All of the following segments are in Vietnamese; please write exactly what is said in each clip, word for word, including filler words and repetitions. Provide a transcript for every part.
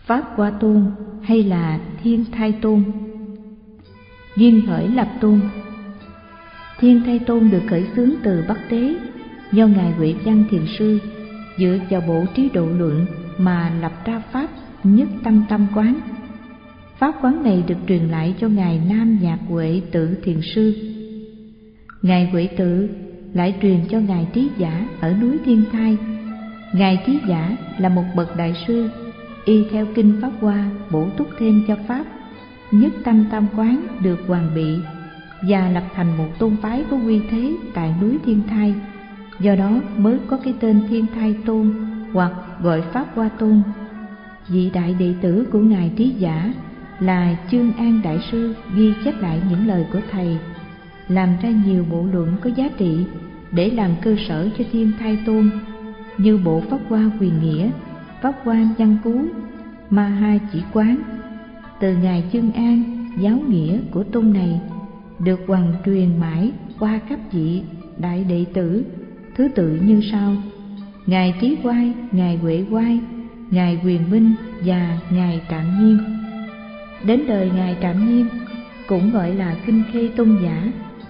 Pháp Hoa Tôn hay là Thiên Thai Tôn. Duyên khởi lập tôn. Thiên Thai Tôn được khởi xướng từ Bắc Tế, do Ngài Huệ Văn Thiền Sư dựa vào bộ trí độ luận mà lập ra Pháp Nhất Tâm Tâm Quán. Pháp quán này được truyền lại cho Ngài Nam Nhạc Huệ Tự Thiền Sư. Ngài Huệ Tự lại truyền cho Ngài Trí Giả ở núi Thiên Thai. Ngài Trí Giả là một bậc đại sư, y theo kinh Pháp Hoa bổ túc thêm cho Pháp Nhất Tâm Tam Quán được hoàn bị và lập thành một tôn phái có uy thế tại núi Thiên Thai, do đó mới có cái tên Thiên Thai Tôn hoặc gọi Pháp Hoa Tôn. Vị đại đệ tử của Ngài Trí Giả là Chương An Đại Sư ghi chép lại những lời của Thầy, làm ra nhiều bộ luận có giá trị để làm cơ sở cho Thiên Thai Tôn, như bộ Pháp Hoa Quyền Nghĩa, Pháp Hoa Văn Cú, Ma Ha Chỉ Quán. Từ Ngài Chương An, giáo nghĩa của tôn này được hoàn truyền mãi qua các vị đại đệ tử thứ tự như sau: Ngài Trí Quai, Ngài Huệ Quai, Ngài Quyền Minh và Ngài Trạm Nhiên. Đến đời Ngài Trạm Nhiên, cũng gọi là Kinh Khê Tôn Giả.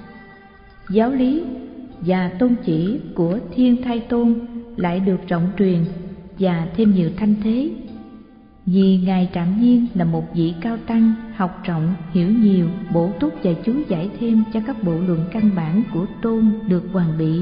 Giáo lý và tôn chỉ của Thiên Thai Tôn lại được rộng truyền và thêm nhiều thanh thế. Vì Ngài Trạm Nhiên là một vị cao tăng, học rộng, hiểu nhiều, bổ túc và chú giải thêm cho các bộ luận căn bản của tôn được hoàn bị.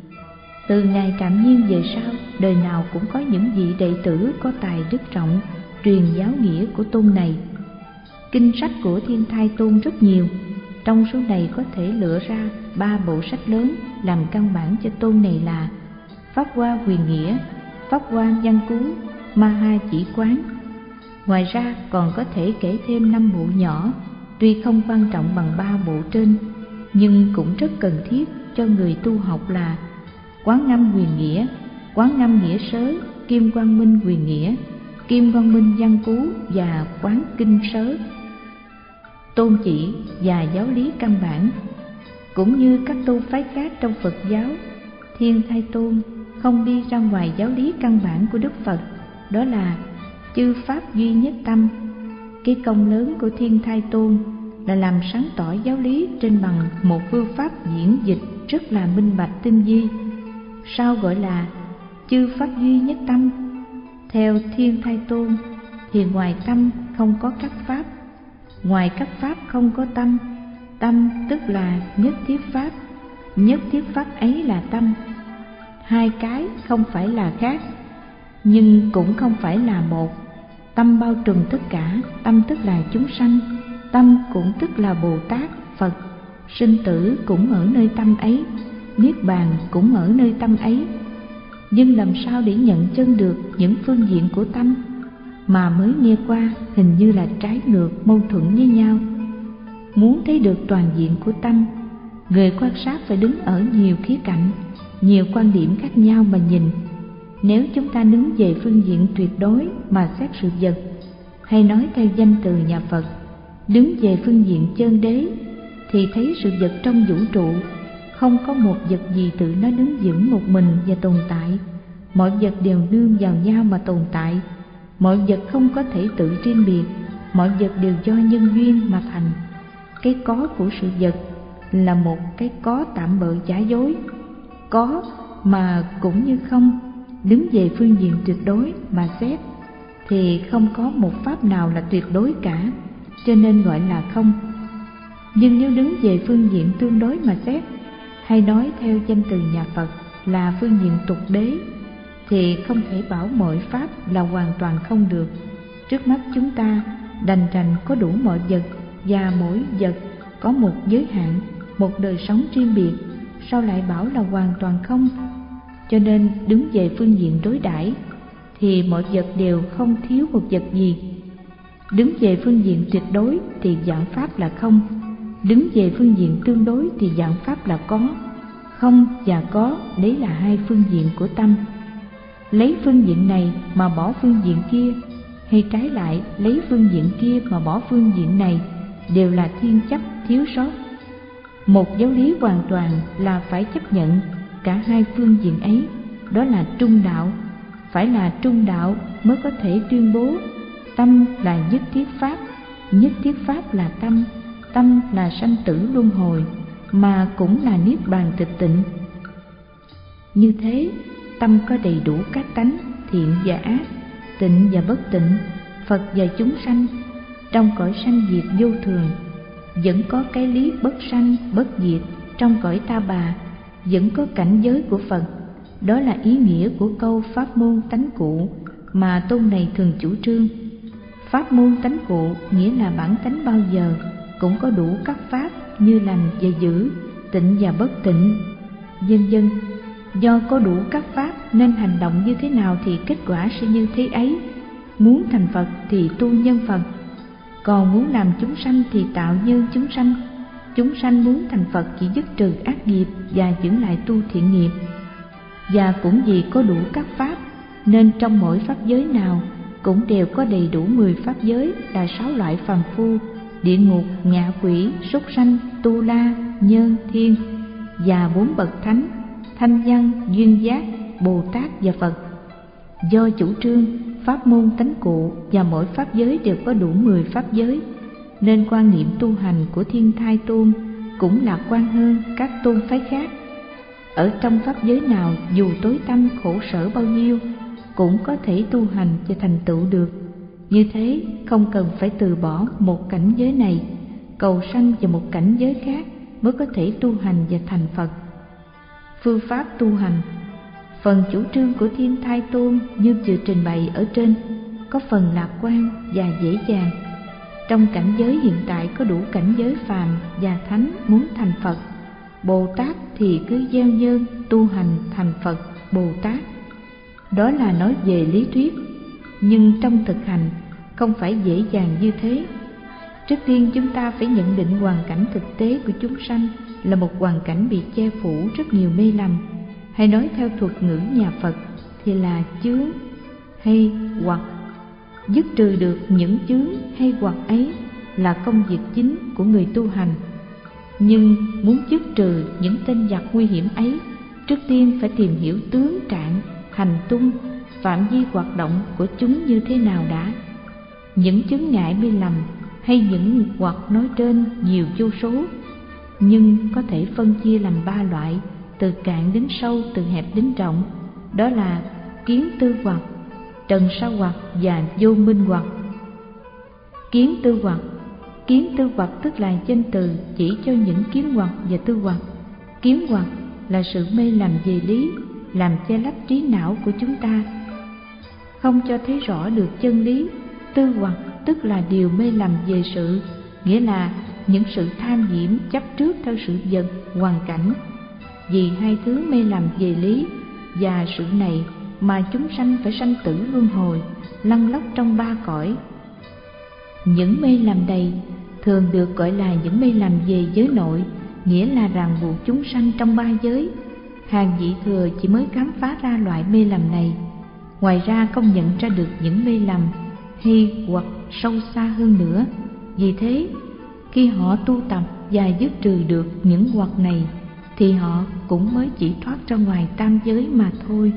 Từ Ngài Trạm Nhiên về sau, đời nào cũng có những vị đệ tử có tài đức rộng truyền giáo nghĩa của tôn này. Kinh sách của Thiên Thai Tôn rất nhiều, trong số này có thể lựa ra ba bộ sách lớn làm căn bản cho tôn này là Pháp Hoa Quyền Nghĩa, Pháp Hoa Văn Cú, Ma Ha Chỉ Quán. Ngoài ra còn có thể kể thêm năm bộ nhỏ, tuy không quan trọng bằng ba bộ trên, nhưng cũng rất cần thiết cho người tu học là Quán Ngâm Quyền Nghĩa, Quán Ngâm Nghĩa Sớ, Kim Quang Minh Quyền Nghĩa, Kim Quang Minh Văn Cú và Quán Kinh Sớ. Tôn chỉ và giáo lý căn bản. Cũng như các tôn phái khác trong Phật giáo, Thiên Thai Tôn không đi ra ngoài giáo lý căn bản của Đức Phật, đó là chư Pháp duy nhất tâm. Cái công lớn của Thiên Thai Tôn là làm sáng tỏ giáo lý trên bằng một phương pháp diễn dịch rất là minh bạch tinh vi. Sao gọi là chư Pháp duy nhất tâm? Theo Thiên Thai Tôn thì ngoài tâm không có các Pháp, ngoài các Pháp không có tâm. Tâm tức là nhất thiết Pháp, nhất thiết Pháp ấy là tâm. Hai cái không phải là khác, nhưng cũng không phải là một. Tâm bao trùm tất cả, tâm tức là chúng sanh, tâm cũng tức là Bồ Tát, Phật. Sinh tử cũng ở nơi tâm ấy, niết bàn cũng ở nơi tâm ấy. Nhưng làm sao để nhận chân được những phương diện của tâm mà mới nghe qua hình như là trái ngược, mâu thuẫn với nhau? Muốn thấy được toàn diện của tâm, người quan sát phải đứng ở nhiều khía cạnh, nhiều quan điểm khác nhau mà nhìn. Nếu chúng ta đứng về phương diện tuyệt đối mà xét sự vật, hay nói theo danh từ nhà Phật, đứng về phương diện chân đế, thì thấy sự vật trong vũ trụ không có một vật gì tự nó đứng vững một mình và tồn tại. Mọi vật đều nương vào nhau mà tồn tại. Mọi vật không có thể tự riêng biệt, mọi vật đều do nhân duyên mà thành. Cái có của sự vật là một cái có tạm bợ giả dối, có mà cũng như không. Đứng về phương diện tuyệt đối mà xét thì không có một pháp nào là tuyệt đối cả, cho nên gọi là không. Nhưng nếu đứng về phương diện tương đối mà xét, hay nói theo danh từ nhà Phật là phương diện tục đế, thì không thể bảo mọi pháp là hoàn toàn không được. Trước mắt chúng ta đành rằng có đủ mọi vật, và mỗi vật có một giới hạn, một đời sống riêng biệt, sao lại bảo là hoàn toàn không? Cho nên đứng về phương diện đối đãi thì mọi vật đều không thiếu một vật gì. Đứng về phương diện tuyệt đối thì vạn pháp là không. Đứng về phương diện tương đối thì vạn pháp là có. Không và có, đấy là hai phương diện của tâm. Lấy phương diện này mà bỏ phương diện kia, hay trái lại lấy phương diện kia mà bỏ phương diện này, đều là thiên chấp thiếu sót. Một giáo lý hoàn toàn là phải chấp nhận cả hai phương diện ấy, đó là trung đạo. Phải là trung đạo mới có thể tuyên bố Tâm là nhất thiết pháp, nhất thiết pháp là tâm, tâm là sanh tử luân hồi, mà cũng là niết bàn tịch tịnh. Như thế, tâm có đầy đủ các tánh thiện và ác, tịnh và bất tịnh, Phật và chúng sanh. Trong cõi sanh diệt vô thường, vẫn có cái lý bất sanh bất diệt. Trong cõi ta bà, vẫn có cảnh giới của Phật. Đó là ý nghĩa của câu pháp môn tánh cụ mà tôn này thường chủ trương. Pháp môn tánh cụ nghĩa là bản tánh bao giờ cũng có đủ các pháp như lành và dữ, tịnh và bất tịnh, vân vân. Do có đủ các pháp nên hành động như thế nào thì kết quả sẽ như thế ấy. Muốn thành Phật thì tu nhân Phật, còn muốn làm chúng sanh thì tạo nhân chúng sanh. Chúng sanh muốn thành Phật chỉ dứt trừ ác nghiệp và giữ lại tu thiện nghiệp. Và cũng vì có đủ các pháp nên trong mỗi pháp giới nào cũng đều có đầy đủ mười pháp giới là sáu loại phàm phu, địa ngục, ngạ quỷ, súc sanh, tu la, nhân, thiên, và bốn bậc thánh, thanh văn, duyên giác, Bồ Tát và Phật. Do chủ trương pháp môn tánh cụ và mỗi pháp giới đều có đủ mười pháp giới, nên quan niệm tu hành của Thiên Thai Tôn cũng lạc quan hơn các tôn phái khác. Ở trong pháp giới nào dù tối tăm khổ sở bao nhiêu cũng có thể tu hành và thành tựu được. Như thế không cần phải từ bỏ một cảnh giới này, cầu sanh vào một cảnh giới khác mới có thể tu hành và thành Phật. Phương pháp tu hành. Phần chủ trương của Thiên Thai Tôn như vừa trình bày ở trên có phần lạc quan và dễ dàng. Trong cảnh giới hiện tại có đủ cảnh giới phàm và thánh muốn thành Phật. Bồ Tát thì cứ gieo nhân tu hành thành Phật Bồ Tát. Đó là nói về lý thuyết, nhưng trong thực hành không phải dễ dàng như thế. Trước tiên chúng ta phải nhận định hoàn cảnh thực tế của chúng sanh là một hoàn cảnh bị che phủ rất nhiều mê lầm, hay nói theo thuật ngữ nhà Phật thì là chướng hay hoặc. Dứt trừ được những chướng hay hoặc ấy là công việc chính của người tu hành. Nhưng muốn dứt trừ những tên giặc nguy hiểm ấy, trước tiên phải tìm hiểu tướng trạng, hành tung, phạm vi hoạt động của chúng như thế nào đã. Những chướng ngại mê lầm hay những hoặc nói trên nhiều vô số, nhưng có thể phân chia làm ba loại, từ cạn đến sâu, từ hẹp đến rộng. Đó là kiến tư hoặc, trần sa hoặc và vô minh hoặc. Kiến tư hoặc. Kiến tư hoặc tức là danh từ chỉ cho những kiến hoặc và tư hoặc. Kiến hoặc là sự mê lầm về lý, làm che lấp trí não của chúng ta, không cho thấy rõ được chân lý. Tư hoặc tức là điều mê lầm về sự, nghĩa là những sự tham nhiễm chấp trước theo sự vật, hoàn cảnh. Vì hai thứ mê lầm về lý và sự này mà chúng sanh phải sanh tử luân hồi, lăn lóc trong ba cõi. Những mê lầm này thường được gọi là những mê lầm về giới nội, nghĩa là ràng buộc chúng sanh trong ba giới. Hàng vị thừa chỉ mới khám phá ra loại mê lầm này, ngoài ra không nhận ra được những mê lầm hay hoặc sâu xa hơn nữa. Vì thế, khi họ tu tập và dứt trừ được những hoặc này, thì họ cũng mới chỉ thoát ra ngoài tam giới mà thôi.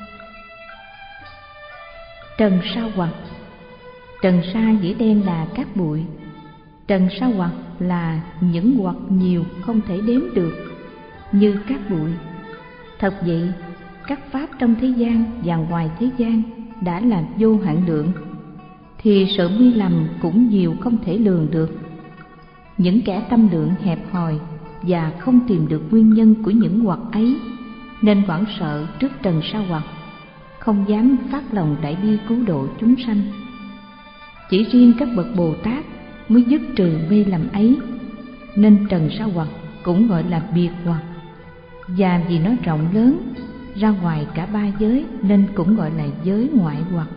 Trần sa hoặc. Trần sa nghĩa đen là cát bụi. Trần sa hoặc là những hoặc nhiều không thể đếm được, như cát bụi. Thật vậy, các pháp trong thế gian và ngoài thế gian đã là vô hạn lượng, thì sự mê lầm cũng nhiều không thể lường được. Những kẻ tâm lượng hẹp hòi và không tìm được nguyên nhân của những hoặc ấy, nên hoảng sợ trước trần sa hoặc, không dám phát lòng đại bi cứu độ chúng sanh. Chỉ riêng các bậc Bồ Tát mới dứt trừ mê lầm ấy, nên trần sa hoặc cũng gọi là biệt hoặc. Và vì nó rộng lớn ra ngoài cả ba giới nên cũng gọi là giới ngoại hoặc.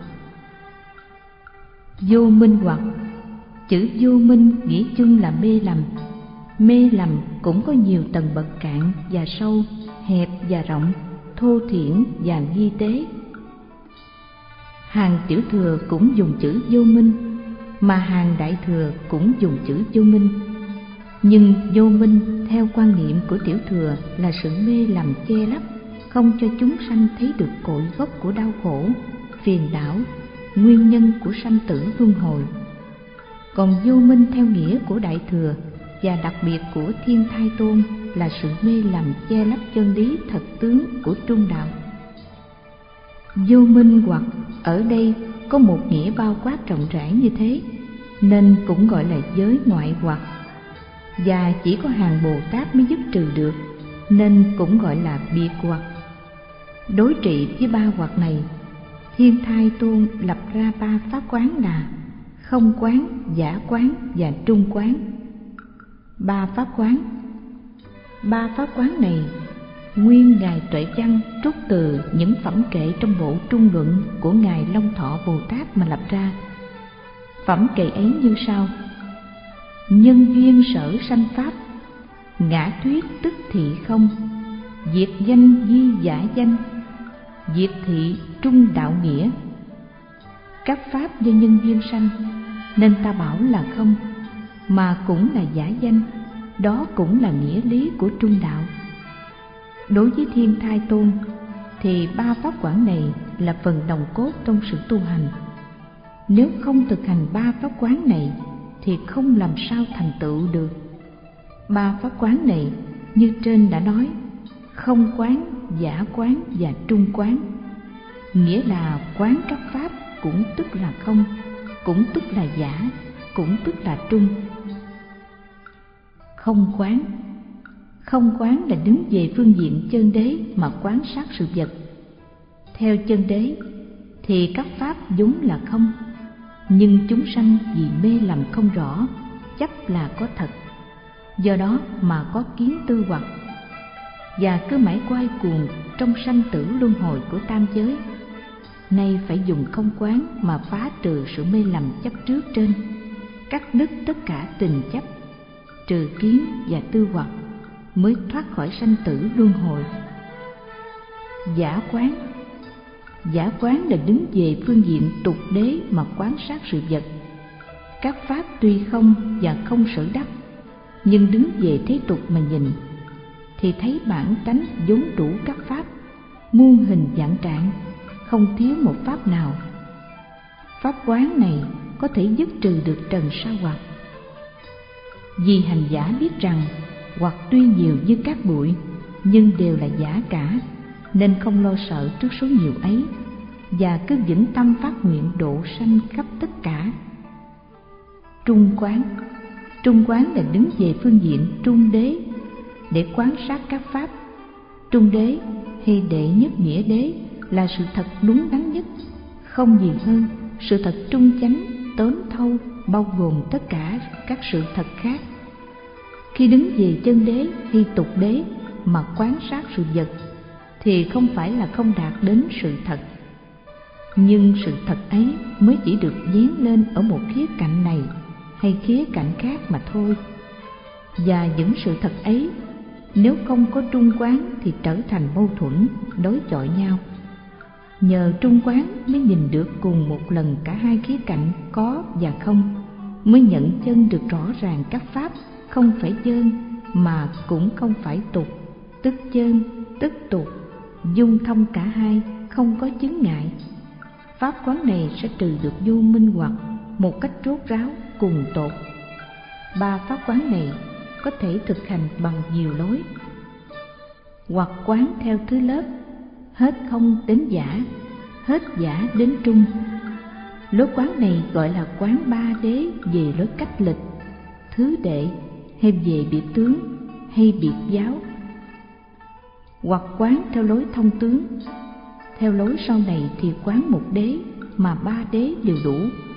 Vô minh hoặc. Chữ vô minh nghĩa chung là mê lầm. Mê lầm cũng có nhiều tầng bậc cạn và sâu, hẹp và rộng, thô thiển và vi tế. Hàng tiểu thừa cũng dùng chữ vô minh, mà hàng đại thừa cũng dùng chữ vô minh. Nhưng vô minh theo quan niệm của tiểu thừa là sự mê lầm che lấp, không cho chúng sanh thấy được cội gốc của đau khổ, phiền não, nguyên nhân của sanh tử luân hồi. Còn vô minh theo nghĩa của Đại Thừa và đặc biệt của Thiên Thai Tôn là sự mê lầm che lấp chân lý thật tướng của trung đạo. Vô minh hoặc ở đây có một nghĩa bao quát rộng rãi như thế, nên cũng gọi là giới ngoại hoặc, và chỉ có hàng Bồ Tát mới dứt trừ được, nên cũng gọi là biệt hoặc. Đối trị với ba hoặc này, Thiên Thai Tôn lập ra ba pháp quán là không quán, giả quán và trung quán. Ba pháp quán Ba pháp quán này nguyên Ngài Tuệ Văn trút từ những phẩm kệ trong bộ Trung Luận của Ngài Long Thọ Bồ Tát mà lập ra. Phẩm kệ ấy như sau: nhân duyên sở sanh pháp, ngã thuyết tức thị không, diệt danh di giả danh, diệt thị trung đạo nghĩa. Các pháp do nhân duyên sanh nên ta bảo là không, mà cũng là giả danh, đó cũng là nghĩa lý của trung đạo. Đối với Thiên Thai Tôn thì ba pháp quán này là phần nòng cốt trong sự tu hành. Nếu không thực hành ba pháp quán này thì không làm sao thành tựu được. Ba pháp quán này như trên đã nói, không quán, giả quán và trung quán, nghĩa là quán các pháp cũng tức là không, cũng tức là giả, cũng tức là trung. Không quán Không quán là đứng về phương diện chân đế mà quán sát sự vật. Theo chân đế thì các pháp vốn là không, nhưng chúng sanh vì mê lầm không rõ, chấp là có thật, do đó mà có kiến tư hoặc, và cứ mãi quay cuồng trong sanh tử luân hồi của tam giới. Nay phải dùng không quán mà phá trừ sự mê lầm chấp trước trên, cắt đứt tất cả tình chấp, trừ kiến và tư hoặc, mới thoát khỏi sanh tử luân hồi. Giả quán Giả quán là đứng về phương diện tục đế mà quan sát sự vật. Các pháp tuy không và không sở đắc, nhưng đứng về thế tục mà nhìn thì thấy bản tánh vốn đủ các pháp, muôn hình vạn trạng, không thiếu một pháp nào. Pháp quán này có thể dứt trừ được trần sa hoặc. Vì hành giả biết rằng hoặc tuy nhiều như cát bụi, nhưng đều là giả cả, nên không lo sợ trước số nhiều ấy, và cứ vĩnh tâm phát nguyện độ sanh khắp tất cả. Trung quán Trung quán là đứng về phương diện trung đế để quan sát các pháp. Trung đế hay đệ nhất nghĩa đế là sự thật đúng đắn nhất, không gì hơn, sự thật trung chánh, tốn thâu, bao gồm tất cả các sự thật khác. Khi đứng về chân đế hay tục đế mà quan sát sự vật thì không phải là không đạt đến sự thật, nhưng sự thật ấy mới chỉ được dán lên ở một khía cạnh này hay khía cạnh khác mà thôi. Và những sự thật ấy nếu không có trung quán thì trở thành mâu thuẫn, đối chọi nhau. Nhờ trung quán mới nhìn được cùng một lần cả hai khía cạnh có và không, mới nhận chân được rõ ràng các pháp không phải chân mà cũng không phải tục, tức chân tức tục, dung thông cả hai, không có chướng ngại. Pháp quán này sẽ trừ được vô minh hoặc một cách rốt ráo cùng tột. Ba pháp quán này có thể thực hành bằng nhiều lối. Hoặc quán theo thứ lớp, hết không đến giả, hết giả đến trung. Lối quán này gọi là quán ba đế về lối cách lịch, thứ đệ, hay về biệt tướng, hay biệt giáo. Hoặc quán theo lối thông tướng. Theo lối sau này thì quán một đế mà ba đế đều đủ.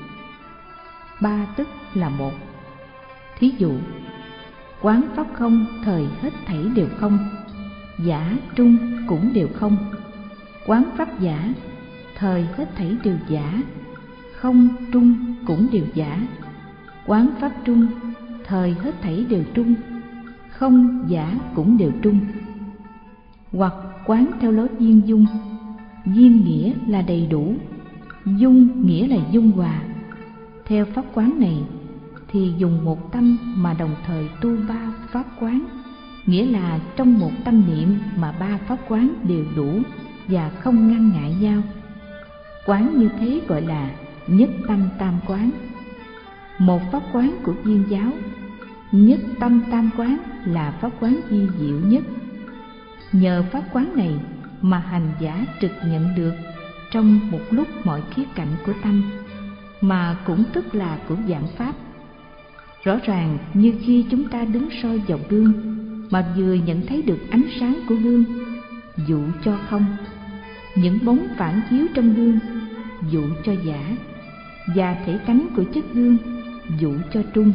Ba tức là một. Thí dụ, quán pháp không thời hết thảy đều không, giả trung cũng đều không. Quán pháp giả thời hết thảy đều giả, không trung cũng đều giả. Quán pháp trung thời hết thảy đều trung, không giả cũng đều trung. Hoặc quán theo lối viên dung. Viên nghĩa là đầy đủ, dung nghĩa là dung hòa. Theo pháp quán này thì dùng một tâm mà đồng thời tu ba pháp quán, nghĩa là trong một tâm niệm mà ba pháp quán đều đủ và không ngăn ngại nhau. Quán như thế gọi là nhất tâm tam quán. Một pháp quán của Viên giáo, nhất tâm tam quán là pháp quán vi diệu nhất. Nhờ pháp quán này mà hành giả trực nhận được trong một lúc mọi khía cạnh của tâm, mà cũng tức là của vạn pháp. Rõ ràng như khi chúng ta đứng soi vào gương mà vừa nhận thấy được ánh sáng của gương, dụ cho không, những bóng phản chiếu trong gương, dụ cho giả, và thể tánh của chất gương, dụ cho trung.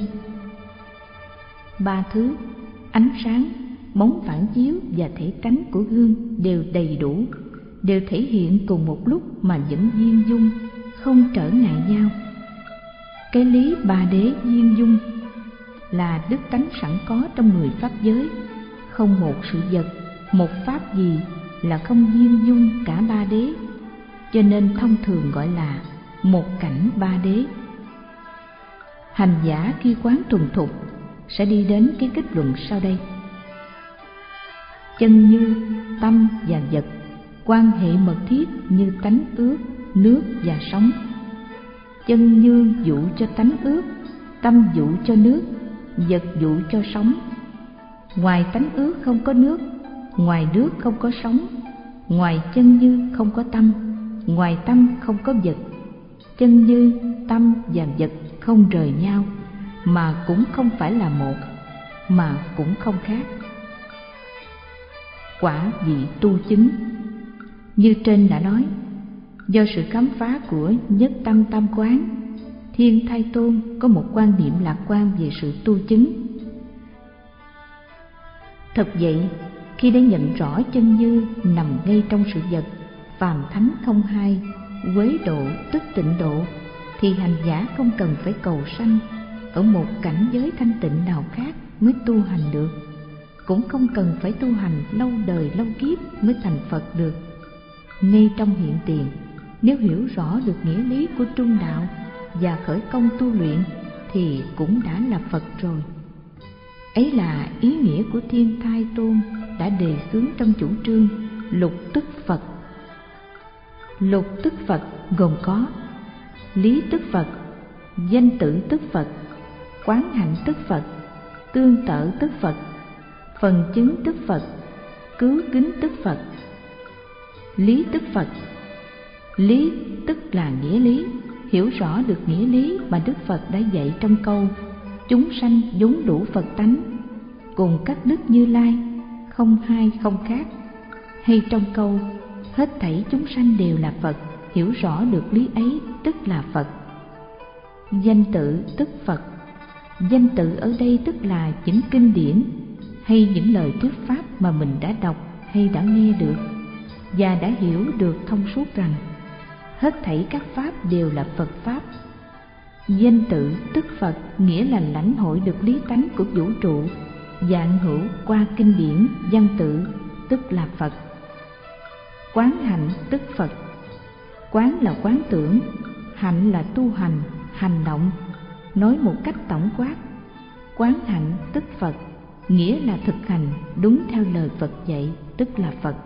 Ba thứ, ánh sáng, bóng phản chiếu và thể tánh của gương đều đầy đủ, đều thể hiện cùng một lúc mà vẫn viên dung, không trở ngại nhau. Cái lý ba đế viên dung là đức tánh sẵn có trong mười pháp giới, không một sự vật, một pháp gì là không viên dung cả ba đế, cho nên thông thường gọi là một cảnh ba đế. Hành giả khi quán thuần thục sẽ đi đến cái kết luận sau đây: chân như, tâm và vật quan hệ mật thiết như tánh ướt, nước và sóng. Chân như dụ cho tánh ướt, tâm dụ cho nước, vật dụ cho sóng. Ngoài tánh ướt không có nước, ngoài nước không có sóng, ngoài chân như không có tâm, ngoài tâm không có vật. Chân như, tâm và vật không rời nhau, mà cũng không phải là một, mà cũng không khác. Quả vị tu chứng. Như trên đã nói, do sự khám phá của nhất tâm tam quán, Thiên Thai Tôn có một quan niệm lạc quan về sự tu chứng. Thật vậy, khi đã nhận rõ chân như nằm ngay trong sự vật, phàm thánh không hai, quế độ tức tịnh độ, thì hành giả không cần phải cầu sanh ở một cảnh giới thanh tịnh nào khác mới tu hành được, cũng không cần phải tu hành lâu đời lâu kiếp mới thành Phật được. Ngay trong hiện tiền, nếu hiểu rõ được nghĩa lý của trung đạo và khởi công tu luyện thì cũng đã là Phật rồi. Ấy là ý nghĩa của Thiên Thai Tôn đã đề xướng trong chủ trương lục tức Phật. Lục tức Phật gồm có lý tức Phật, danh tự tức Phật, quán hạnh tức Phật, tương tự tức Phật, phần chứng tức Phật, cứu kính tức Phật. Lý tức Phật. Lý tức là nghĩa lý, hiểu rõ được nghĩa lý mà Đức Phật đã dạy trong câu chúng sanh vốn đủ Phật tánh, cùng các đức Như Lai, không hai không khác, hay trong câu hết thảy chúng sanh đều là Phật, hiểu rõ được lý ấy tức là Phật. Danh tự tức Phật. Danh tự ở đây tức là những kinh điển hay những lời thuyết pháp mà mình đã đọc hay đã nghe được và đã hiểu được thông suốt rằng hết thảy các pháp đều là Phật pháp. Danh tự tức Phật nghĩa là lãnh hội được lý tánh của vũ trụ vạn hữu qua kinh điển văn tự, tức là Phật. Quán hạnh tức Phật. Quán là quán tưởng, hạnh là tu hành, hành động. Nói một cách tổng quát, quán hạnh tức Phật nghĩa là thực hành đúng theo lời Phật dạy, tức là Phật.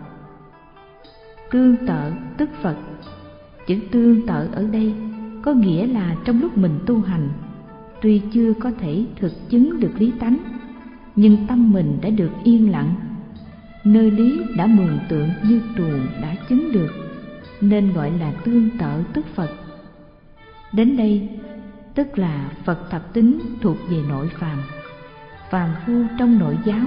Tương tự tức Phật. Chữ tương tự ở đây có nghĩa là trong lúc mình tu hành, tuy chưa có thể thực chứng được lý tánh, nhưng tâm mình đã được yên lặng, nơi lý đã mường tượng như tuồng đã chứng được, nên gọi là tương tự tức Phật. Đến đây tức là Phật thập tính thuộc về nội phàm, phàm phu trong nội giáo.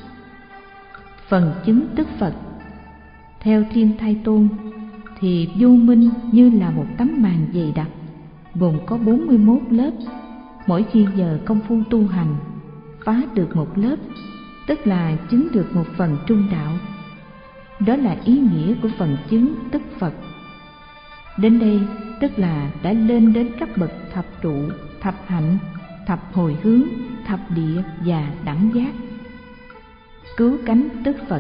Phần chứng tức Phật. Theo Thiên Thai Tôn thì vô minh như là một tấm màn dày đặc, gồm có bốn mươi mốt lớp. Mỗi khi giờ công phu tu hành phá được một lớp, tức là chứng được một phần trung đạo. Đó là ý nghĩa của phần chứng tức Phật. Đến đây tức là đã lên đến các bậc thập trụ, thập hạnh, thập hồi hướng, thập địa và đẳng giác. Cứu cánh tức Phật.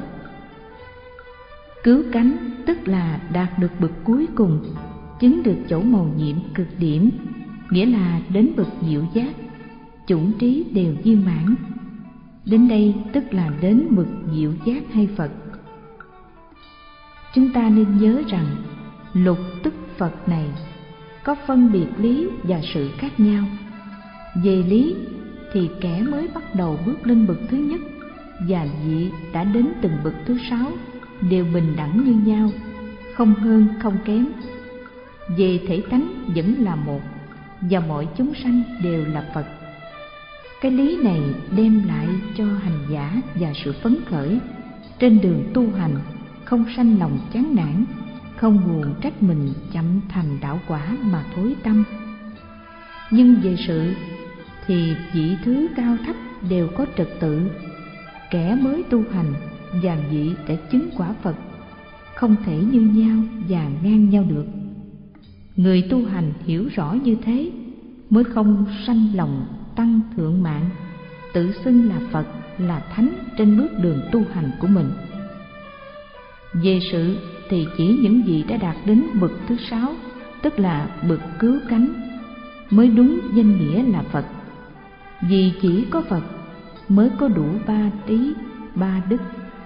Cứu cánh tức là đạt được bậc cuối cùng, chứng được chỗ mầu nhiệm cực điểm, nghĩa là đến bậc diệu giác, chủng trí đều viên mãn. Đến đây tức là đến bậc diệu giác hay Phật. Chúng ta nên nhớ rằng lục tức Phật này có phân biệt lý và sự khác nhau. Về lý thì kẻ mới bắt đầu bước lên bậc thứ nhất và vị đã đến từng bậc thứ sáu đều bình đẳng như nhau, không hơn không kém. Về thể tánh vẫn là một, và mọi chúng sanh đều là Phật. Cái lý này đem lại cho hành giả và sự phấn khởi trên đường tu hành, không sanh lòng chán nản, không buồn trách mình chậm thành đạo quả mà thối tâm. Nhưng về sự thì vị thứ cao thấp đều có trật tự. Kẻ mới tu hành và vị đã chứng quả Phật không thể như nhau và ngang nhau được. Người tu hành hiểu rõ như thế mới không sanh lòng tăng thượng mạng, tự xưng là Phật, là Thánh trên bước đường tu hành của mình. Về sự thì chỉ những vị đã đạt đến bậc thứ sáu, tức là bậc cứu cánh, mới đúng danh nghĩa là Phật. Vì chỉ có Phật mới có đủ ba trí, ba đức.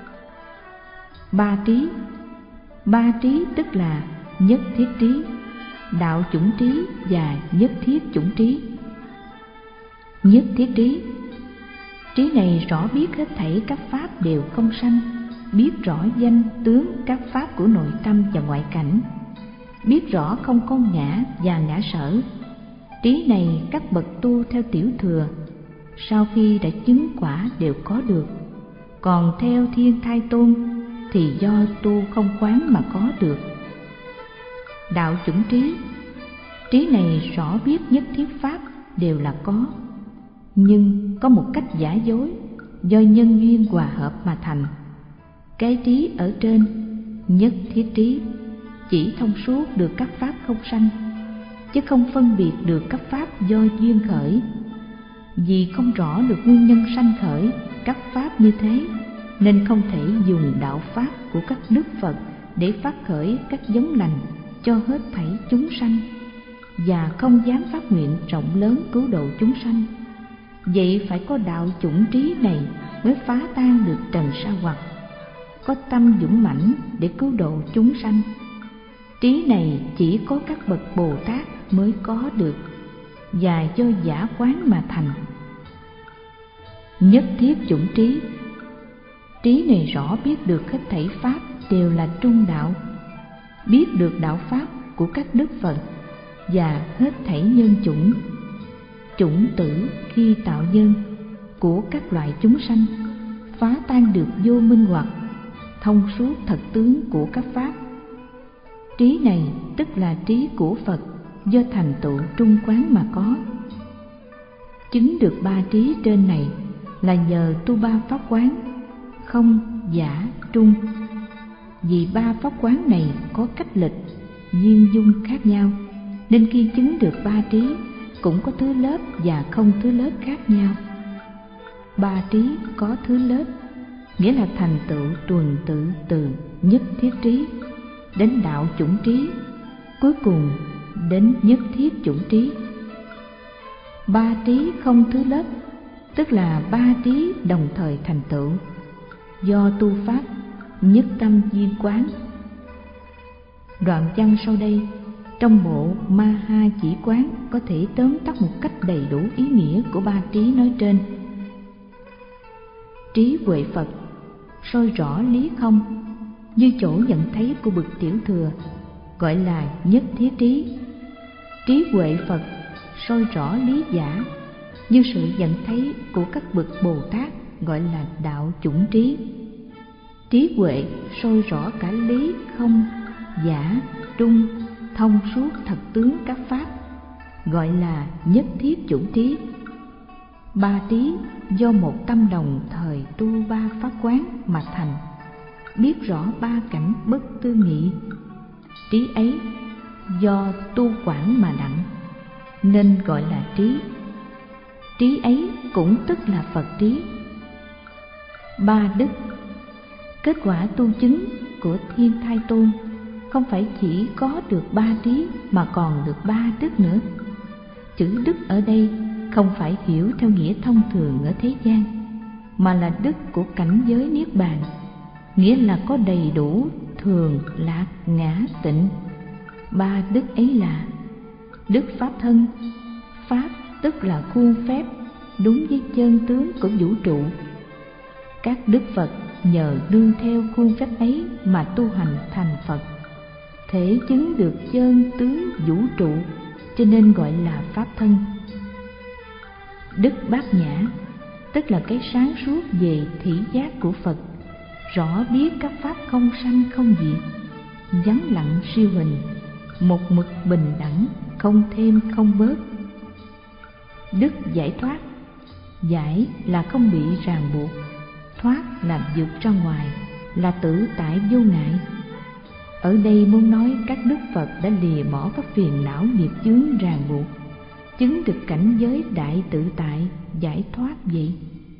Ba trí, ba trí tức là nhất thiết trí, đạo chủng trí và nhất thiết chủng trí. Nhất thiết trí, trí này rõ biết hết thảy các pháp đều không sanh, biết rõ danh tướng các pháp của nội tâm và ngoại cảnh, biết rõ không có ngã và ngã sở. Trí này các bậc tu theo tiểu thừa sau khi đã chứng quả đều có được, còn theo Thiên Thai Tôn thì do tu không quán mà có được. Đạo chủng trí, trí này rõ biết nhất thiết pháp đều là có, nhưng có một cách giả dối do nhân duyên hòa hợp mà thành. Cái trí ở trên, nhất thiết trí, chỉ thông suốt được các pháp không sanh, chứ không phân biệt được các pháp do duyên khởi. Vì không rõ được nguyên nhân sanh khởi các pháp như thế, nên không thể dùng đạo pháp của các đức Phật để phát khởi các giống lành cho hết thảy chúng sanh, và không dám phát nguyện rộng lớn cứu độ chúng sanh. Vậy phải có đạo chủng trí này mới phá tan được trần sa hoặc, có tâm dũng mãnh để cứu độ chúng sanh. Trí này chỉ có các bậc Bồ Tát mới có được, và do giả quán mà thành. Nhất thiết chủng trí, trí này rõ biết được hết thảy pháp đều là trung đạo, biết được đạo pháp của các đức Phật và hết thảy nhân chủng, chủng tử khi tạo nhân của các loại chúng sanh, phá tan được vô minh hoặc, thông suốt thật tướng của các pháp. Trí này tức là trí của Phật do thành tựu trung quán mà có. Chứng được ba trí trên này là nhờ tu ba pháp quán không, giả, trung. Vì ba pháp quán này có cách lịch, duyên dung khác nhau, nên khi chứng được ba trí cũng có thứ lớp và không thứ lớp khác nhau. Ba trí có thứ lớp, nghĩa là thành tựu tuần tự từ nhất thiết trí đến đạo chủng trí, cuối cùng đến nhất thiết chủng trí. Ba trí không thứ lớp, tức là ba trí đồng thời thành tựu, do tu pháp nhất tâm duyên quán. Đoạn văn sau đây trong bộ Ma Ha Chỉ Quán có thể tóm tắt một cách đầy đủ ý nghĩa của ba trí nói trên. Trí huệ Phật soi rõ lý không như chỗ nhận thấy của bậc tiểu thừa, gọi là nhất thiết trí. Trí huệ Phật soi rõ lý giả như sự nhận thấy của các bậc Bồ Tát, gọi là đạo chủng trí. Trí huệ soi rõ cả lý không, giả, trung, thông suốt thật tướng các pháp, gọi là nhất thiết chủng trí. Ba trí do một tâm đồng thời tu ba pháp quán mà thành, biết rõ ba cảnh bất tư nghị. Trí ấy do tu quảng mà đặng, nên gọi là trí. Trí ấy cũng tức là Phật trí. Ba đức, kết quả tu chứng của Thiên Thai Tôn không phải chỉ có được ba trí mà còn được ba đức nữa. Chữ đức ở đây không phải hiểu theo nghĩa thông thường ở thế gian, mà là đức của cảnh giới niết bàn, nghĩa là có đầy đủ thường, lạc, ngã, tịnh. Ba đức ấy là Đức Pháp thân. Pháp tức là khuôn phép, đúng với chân tướng của vũ trụ. Các đức Phật nhờ nương theo khuôn phép ấy mà tu hành thành Phật, thể chứng được chân tướng vũ trụ, cho nên gọi là Pháp thân. Đức Bát Nhã tức là cái sáng suốt về thị giác của Phật, rõ biết các pháp không sanh không diệt, vắng lặng siêu hình, một mực bình đẳng, không thêm không bớt. Đức Giải Thoát. Giải là không bị ràng buộc, thoát là vượt ra ngoài, là tự tại vô ngại. Ở đây muốn nói các đức Phật đã lìa bỏ các phiền não nghiệp chướng ràng buộc, chứng được cảnh giới đại tự tại, giải thoát vậy.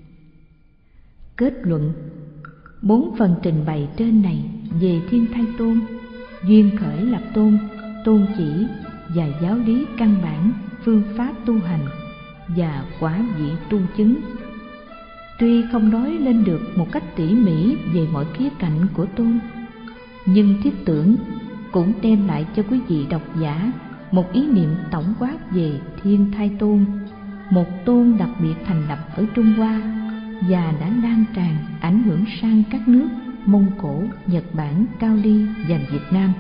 Kết luận. Bốn phần trình bày trên này về Thiên Thai Tôn, duyên khởi lập tôn, tôn chỉ và giáo lý căn bản, phương pháp tu hành và quả vị tu chứng, tuy không nói lên được một cách tỉ mỉ về mọi khía cạnh của tôn, nhưng thiết tưởng cũng đem lại cho quý vị độc giả một ý niệm tổng quát về Thiên Thai Tôn, một tôn đặc biệt thành lập ở Trung Hoa và đã lan tràn ảnh hưởng sang các nước Mông Cổ, Nhật Bản, Cao Ly và Việt Nam.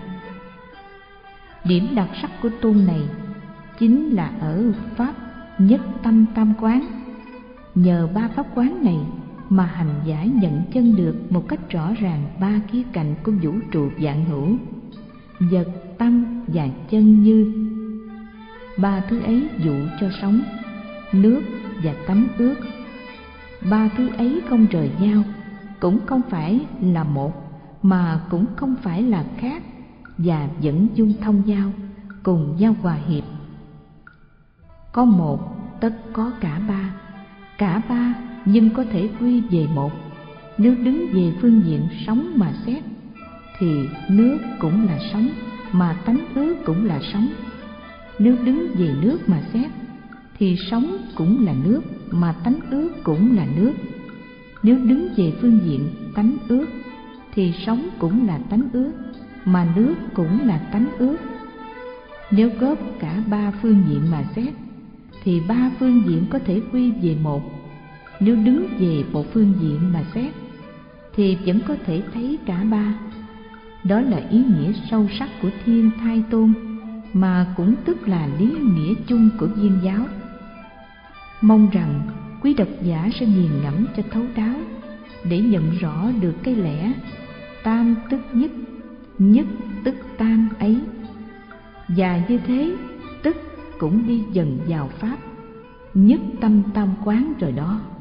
Điểm đặc sắc của tôn này chính là ở pháp nhất tâm tam quán. Nhờ ba pháp quán này mà hành giả nhận chân được một cách rõ ràng ba khía cạnh của vũ trụ vạn hữu, vật, tâm và chân như. Ba thứ ấy dụ cho sống, nước và tánh ước. Ba thứ ấy không rời nhau, cũng không phải là một, mà cũng không phải là khác, và vẫn dung thông giao, cùng nhau hòa hiệp. Có một tất có cả ba, cả ba nhưng có thể quy về một. Nếu đứng về phương diện sống mà xét, thì nước cũng là sống, mà tánh ước cũng là sống. Nếu đứng về nước mà xét, thì sống cũng là nước, mà tánh ước cũng là nước. Nếu đứng về phương diện tánh ước, thì sống cũng là tánh ước, mà nước cũng là tánh ước. Nếu góp cả ba phương diện mà xét, thì ba phương diện có thể quy về một. Nếu đứng về một phương diện mà xét, thì vẫn có thể thấy cả ba. Đó là ý nghĩa sâu sắc của Thiên Thai Tôn, mà cũng tức là lý nghĩa chung của Viên giáo. Mong rằng quý độc giả sẽ nghiền ngẫm cho thấu đáo, để nhận rõ được cái lẽ tam tức nhất, nhất tức tam ấy. Và như thế, tức cũng đi dần vào pháp nhất tâm tam quán rồi đó.